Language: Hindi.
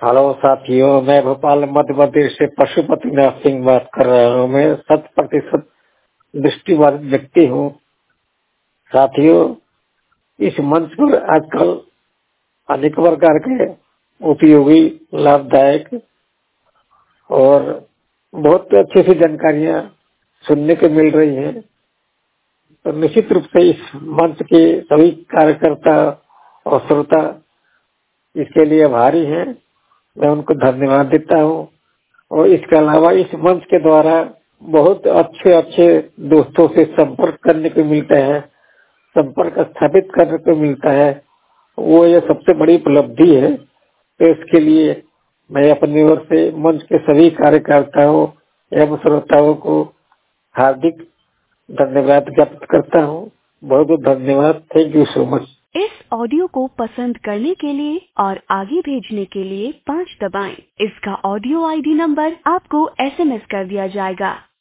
हेलो साथियों, मैं भोपाल मध्य प्रदेश से पशुपतिनाथ सिंह बात कर रहा हूँ। मैं 100% दृष्टिबाधित व्यक्ति हूँ। साथियों, इस मंच पर आजकल अनेक प्रकार के उपयोगी, लाभदायक और बहुत अच्छी सी जानकारियाँ सुनने को मिल रही हैं। तो निश्चित रूप से इस मंच के सभी कार्यकर्ता और श्रोता इसके लिए आभारी हैं। मैं उनको धन्यवाद देता हूँ। और इसके अलावा इस मंच के द्वारा बहुत अच्छे अच्छे दोस्तों से संपर्क करने को मिलता है, संपर्क स्थापित करने को मिलता है। वो ये सबसे बड़ी उपलब्धि है। तो इसके लिए मैं अपनी ओर से मंच के सभी कार्यकर्ताओं एवं श्रोताओं को हार्दिक धन्यवाद ज्ञापित करता हूँ। बहुत बहुत धन्यवाद। Thank you so much. इस ऑडियो को पसंद करने के लिए और आगे भेजने के लिए 5 दबाएं। इसका ऑडियो आईडी नंबर आपको SMS कर दिया जाएगा।